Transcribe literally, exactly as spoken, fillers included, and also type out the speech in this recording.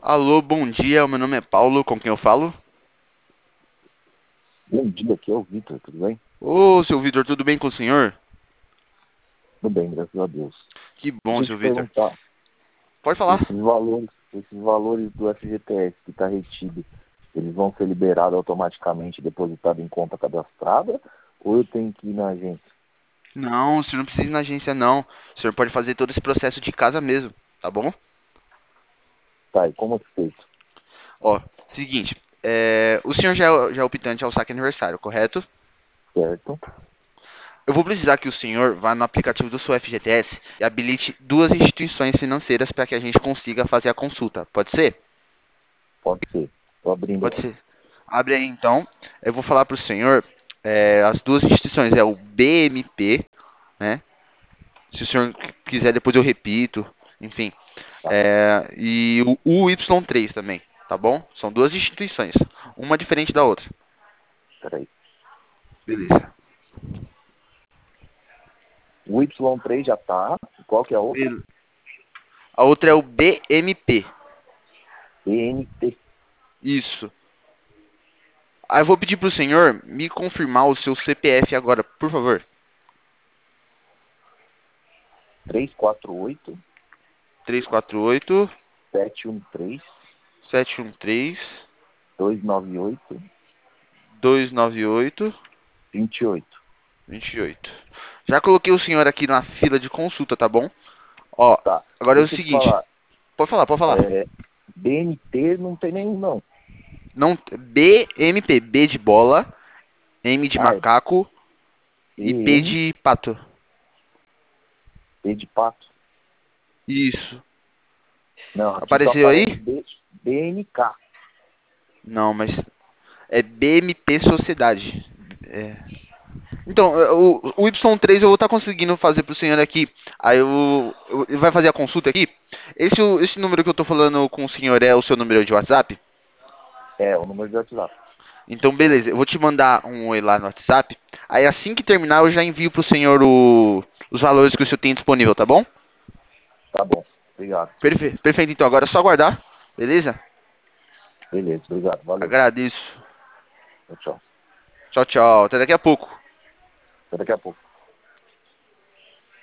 Alô, bom dia. Meu nome é Paulo, com quem eu falo? Bom dia, aqui é o Vitor, tudo bem? Ô, seu Vitor, tudo bem com o senhor? Tudo bem, graças a Deus. Que bom, Deixa eu seu te Vitor. perguntar, Pode falar. esses valores, esses valores do F G T S que está retido, eles vão ser liberados automaticamente, depositados em conta cadastrada, ou eu tenho que ir na agência? Não, o senhor não precisa ir na agência, não. O senhor pode fazer todo esse processo de casa mesmo, tá bom? Tá, e como é feito? Ó, seguinte. é, O senhor já é, já é optante ao saque aniversário, correto? Certo? Eu vou precisar que o senhor vá no aplicativo do seu F G T S e habilite duas instituições financeiras para que a gente consiga fazer a consulta. Pode ser? Pode ser. Estou abrindo Pode aqui. ser. Abre aí então. Eu vou falar para o senhor. é, as duas instituições é o B M P, né? Se o senhor quiser, depois eu repito. Enfim. Tá, É, e o U Y três também, tá bom? São duas instituições, uma diferente da outra. peraí. Beleza. O Y três já tá. Qual que é a outra? Bel- A outra é o B M P. B N T. Isso. Aí eu vou pedir pro senhor me confirmar o seu C P F agora, por favor. três quatro oito, Três quatro oito sete um três, sete um três dois nove oito, dois nove oito dois oito. vinte e oito. Já coloquei o senhor aqui na fila de consulta, tá bom? Ó, Tá, agora é o deixa eu te seguinte. falar. Pode falar, pode falar. É, B N T não tem nenhum, não. Não, B M P, B de bola, M de Ah, é macaco e P B N, de pato. P de pato. Isso. Não, aqui só Apareceu aparece aí? B, BNK. Não, mas é B M P Sociedade. É. Então, é, o, o Y três eu vou estar conseguindo fazer pro senhor aqui. Aí eu, eu- ele vai fazer a consulta aqui. Esse, esse número que eu tô falando com o senhor é o seu número de WhatsApp? É, o número de WhatsApp. Então, beleza. Eu vou te mandar um oi lá no WhatsApp. Aí assim que terminar, eu já envio pro senhor o- os valores que o senhor tem disponível, tá bom? Tá bom. Obrigado. Perfeito, perfeito. Então, agora é só aguardar. Beleza? Beleza, obrigado. Valeu. Agradeço. Tchau, tchau. Tchau, tchau. Até daqui a pouco. Até daqui a pouco.